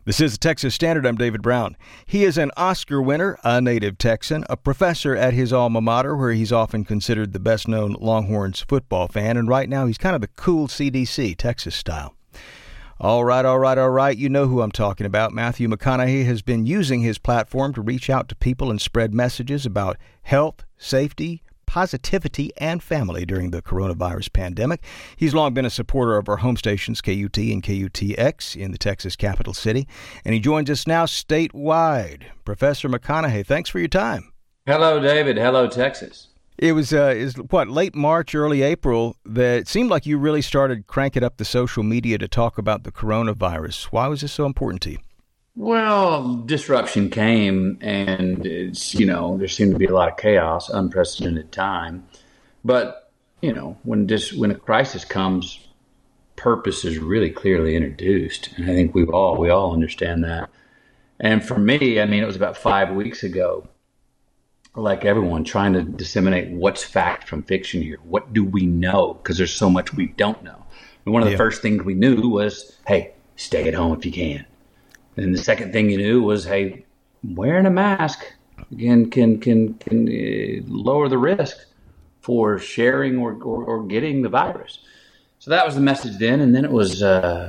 This is the Texas Standard. I'm David Brown. He is an Oscar winner, a native Texan, a professor at his alma mater, where he's often considered the best-known Longhorns football fan, and right now he's kind of the cool CDC, Texas style. All right. You know who I'm talking about. Matthew McConaughey has been using his platform to reach out to people and spread messages about health, safety, positivity, and family during the coronavirus pandemic. He's long been a supporter of our home stations, KUT and KUTX, in the Texas capital city, and he joins us now statewide. Professor McConaughey, thanks for your time. Hello, David. Hello, Texas. It was, late March, early April, that it seemed like you really started cranking up the social media to talk about the coronavirus. Why was this so important to you? Well, disruption came, and it's, there seemed to be a lot of chaos, unprecedented time. But, when a crisis comes, purpose is really clearly introduced. And I think we all understand that. And for me, it was about 5 weeks ago, like everyone, trying to disseminate what's fact from fiction here. What do we know? Because there's so much we don't know. And one of the first things we knew was, hey, stay at home if you can. And the second thing you knew was, hey, wearing a mask again can lower the risk for sharing or getting the virus. So that was the message then. And then it was,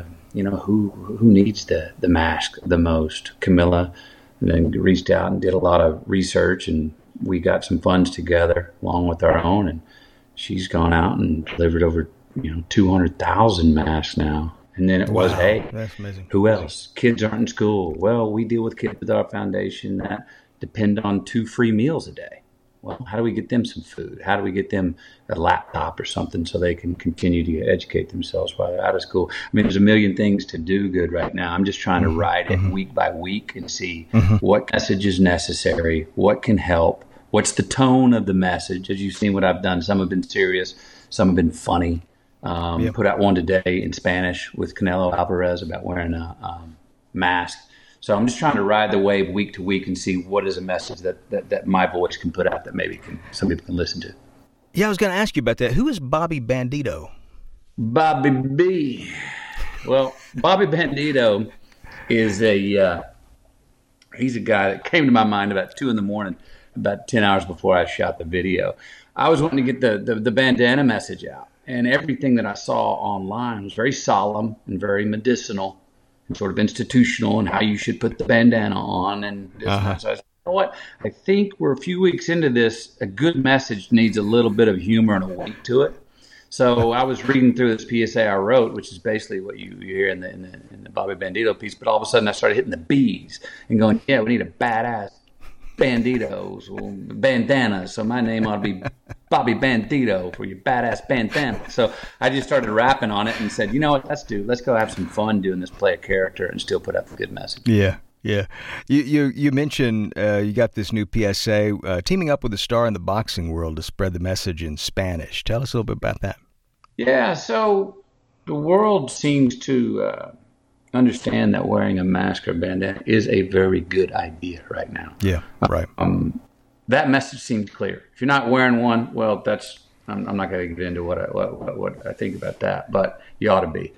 who needs the mask the most? Camilla then reached out and did a lot of research, and we got some funds together along with our own. And she's gone out and delivered over, 200,000 masks now. And then it was, hey, that's amazing. Who else? Kids aren't in school. Well, we deal with kids with our foundation that depend on 2 free meals a day. Well, how do we get them some food? How do we get them a laptop or something so they can continue to educate themselves while they're out of school? There's a million things to do good right now. I'm just trying to ride it week by week and see what message is necessary, what can help, what's the tone of the message. As you've seen what I've done, some have been serious, some have been funny. Put out one today in Spanish with Canelo Alvarez about wearing a mask. So I'm just trying to ride the wave week to week and see what is a message that my voice can put out that maybe some people can listen to. Yeah, I was going to ask you about that. Who is Bobby Bandito? Bobby B. Well, Bobby Bandito is he's a guy that came to my mind about 2 a.m, about 10 hours before I shot the video. I was wanting to get the bandana message out. And everything that I saw online was very solemn and very medicinal and sort of institutional, and how you should put the bandana on. And so I said, you know what? I think we're a few weeks into this. A good message needs a little bit of humor and a wink to it. So I was reading through this PSA I wrote, which is basically what you hear in the Bobby Bandito piece. But all of a sudden I started hitting the B's and going, yeah, we need a badass banditos or bandana. So my name ought to be Bobby Bandito for your badass bandana. So I just started rapping on it and said, you know what, let's go have some fun doing this, play a character and still put up a good message. Yeah. You mentioned you got this new PSA teaming up with a star in the boxing world to spread the message in Spanish. Tell us a little bit about that. Yeah, so the world seems to understand that wearing a mask or bandana is a very good idea right now. Yeah, right. That message seems clear. If you're not wearing one, well, I'm not going to get into what I think about that, but you ought to be.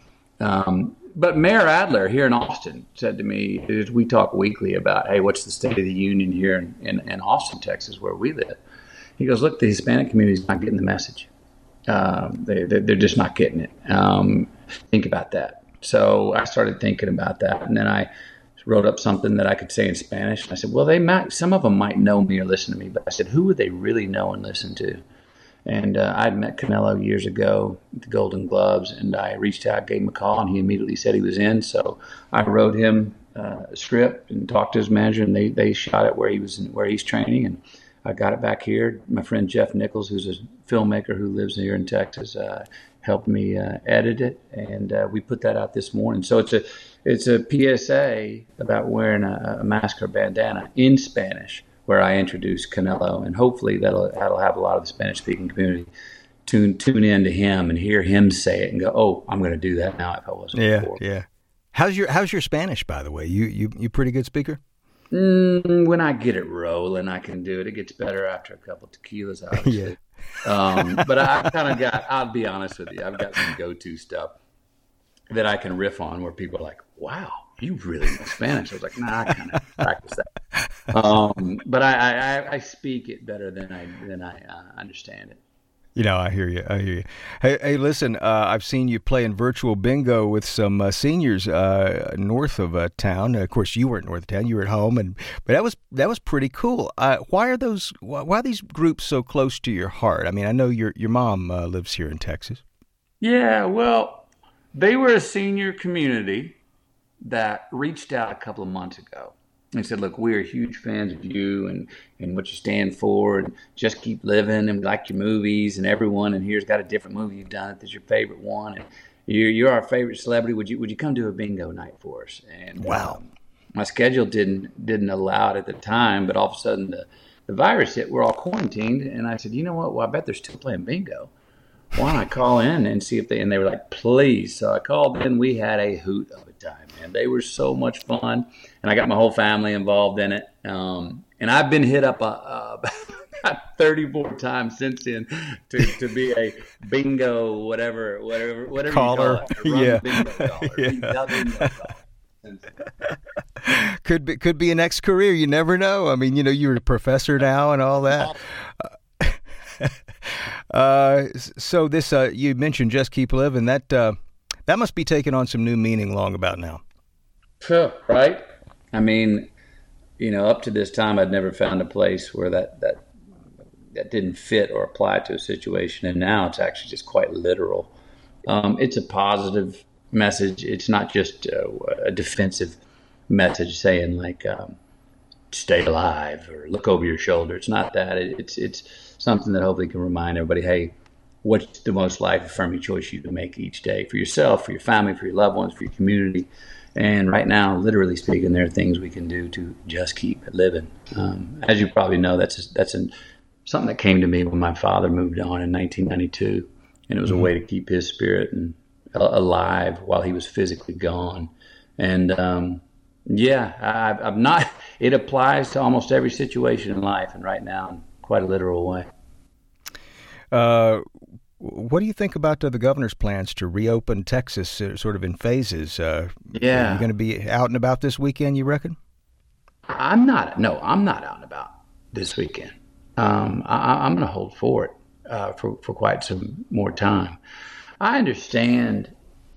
But Mayor Adler here in Austin said to me, as we talk weekly about, hey, what's the state of the union here in Austin, Texas, where we live? He goes, look, the Hispanic community is not getting the message. They're just not getting it. Think about that. So I started thinking about that, and then I wrote up something that I could say in Spanish. And I said, well, some of them might know me or listen to me, but I said, who would they really know and listen to? And I'd met Canelo years ago at the Golden Gloves, and I reached out, gave him a call, and he immediately said he was in. So I wrote him a script and talked to his manager, and they shot it where he's training, and I got it back here. My friend Jeff Nichols, who's a filmmaker who lives here in Texas, helped me edit it, and we put that out this morning. So it's a PSA about wearing a mask or bandana in Spanish, where I introduce Canelo, and hopefully that'll have a lot of the Spanish-speaking community tune in to him and hear him say it and go, oh, I'm going to do that now if I wasn't before. Yeah. How's your Spanish, by the way? You pretty good speaker? When I get it rolling, I can do it. It gets better after a couple tequilas, obviously. But I'll be honest with you, I've got some go-to stuff that I can riff on where people are like, wow, you really know Spanish? I was like, nah, I kind of practice that. But I speak it better than I understand it. I hear you. I hear you. Hey, listen, I've seen you playing virtual bingo with some seniors north of town. Of course, you weren't north of town; you were at home, but that was pretty cool. Why are these groups so close to your heart? I mean, I know your mom lives here in Texas. Yeah, well, they were a senior community that reached out a couple of months ago and said, look, we're huge fans of you and what you stand for, and just keep living, and we like your movies, and everyone in here's got a different movie you've done that's your favorite one, and you're our favorite celebrity. Would you come do a bingo night for us? And wow. My schedule didn't allow it at the time, but all of a sudden the virus hit. We're all quarantined, and I said, you know what? Well, I bet they're still playing bingo. Why don't I call in and see if they were like, please. So I called in. We had a hoot of a time, man. They were so much fun, and I got my whole family involved in it. And I've been hit up about 34 times since then to be a bingo whatever caller. You call it. Bingo caller. Yeah. Bingo caller. Could be an next career. You never know. I mean, you're a professor now and all that. So this you mentioned Just Keep Living. That must be taking on some new meaning long about now. Sure, right? I mean, up to this time, I'd never found a place where that didn't fit or apply to a situation, and now it's actually just quite literal. It's a positive message. It's not just a defensive message saying like stay alive or look over your shoulder. It's not that. It's something that hopefully can remind everybody, hey, what's the most life-affirming choice you can make each day for yourself, for your family, for your loved ones, for your community. And right now, literally speaking, there are things we can do to just keep living. As you probably know, that's something that came to me when my father moved on in 1992, and it was a way to keep his spirit alive while he was physically gone. And I'm not. It applies to almost every situation in life, and right now, in quite a literal way. What do you think about the governor's plans to reopen Texas sort of in phases? Are you going to be out and about this weekend, you reckon? I'm not out and about this weekend. I'm going to hold for it for quite some more time. I understand,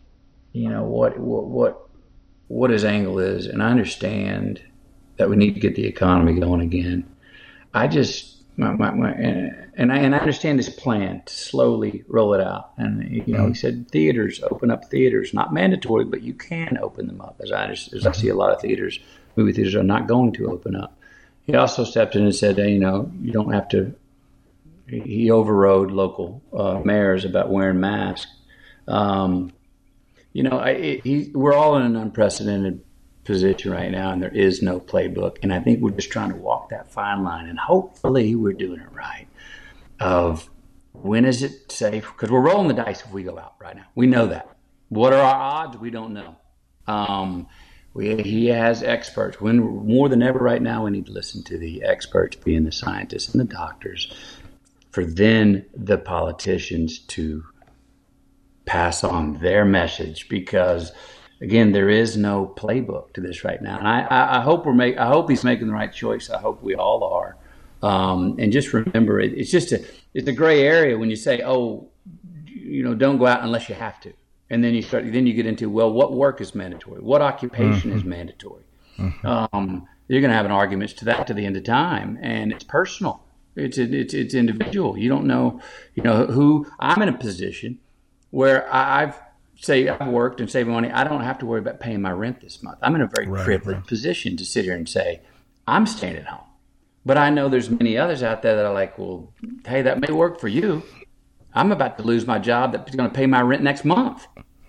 what his angle is, and I understand that we need to get the economy going again. I just and I understand his plan to slowly roll it out. And he said theaters, open up theaters, not mandatory, but you can open them up. As I see a lot of movie theaters are not going to open up. He also stepped in and said, you don't have to. He overrode local mayors about wearing masks. We're all in an unprecedented position right now, and there is no playbook. And I think we're just trying to walk that fine line, and hopefully we're doing it right. Of when is it safe? Because we're rolling the dice if we go out right now. We know that. What are our odds? We don't know. He has experts. More than ever right now, we need to listen to the experts, being the scientists and the doctors, for then the politicians to pass on their message, because again, there is no playbook to this right now. And I hope he's making the right choice. I hope we all are. And just remember, it's a gray area when you say, don't go out unless you have to. And then you get into, well, what work is mandatory? What occupation is mandatory? You're going to have an argument to that to the end of time. And it's personal. It's individual. You don't know, who. I'm in a position where I've worked and saved money. I don't have to worry about paying my rent this month. I'm in a very privileged position to sit here and say, I'm staying at home. But I know there's many others out there that are like, well, hey, that may work for you. I'm about to lose my job that's going to pay my rent next month.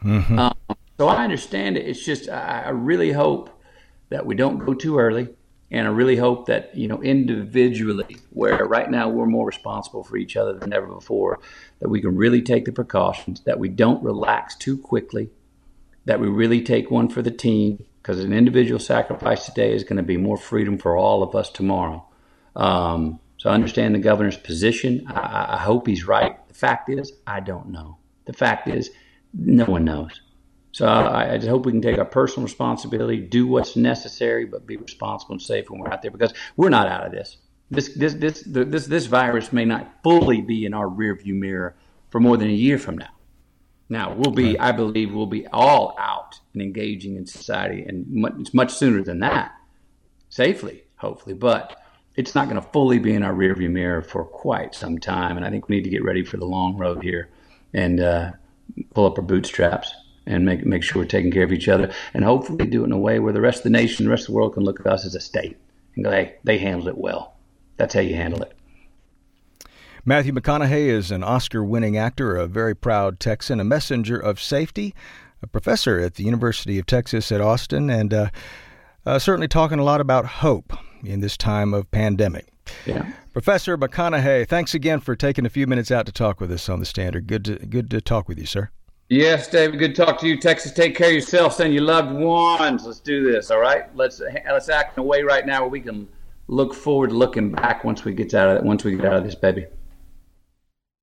So I understand it. It's just I really hope that we don't go too early. And I really hope that, individually, where right now we're more responsible for each other than ever before, that we can really take the precautions, that we don't relax too quickly, that we really take one for the team, because an individual sacrifice today is going to be more freedom for all of us tomorrow. So I understand the governor's position. I hope he's right. The fact is, I don't know. The fact is, no one knows. So I just hope we can take our personal responsibility, do what's necessary, but be responsible and safe when we're out there, because we're not out of this. This virus may not fully be in our rearview mirror for more than a year from now. Now I believe we'll be all out and engaging in society, and much sooner than that, safely, hopefully. But it's not going to fully be in our rearview mirror for quite some time, and I think we need to get ready for the long road here and pull up our bootstraps and make sure we're taking care of each other, and hopefully do it in a way where the rest of the nation, the rest of the world can look at us as a state and go, hey, they handled it well. That's how you handle it. Matthew McConaughey is an Oscar-winning actor, a very proud Texan, a messenger of safety, a professor at the University of Texas at Austin, and certainly talking a lot about hope in this time of pandemic. Yeah. Professor McConaughey, thanks again for taking a few minutes out to talk with us on The Standard. Good to talk with you, sir. Yes, David, good to talk to you. Texas, take care of yourself and your loved ones. Let's do this, all right? Let's act in a way right now where we can look forward to looking back once we get out of this, baby.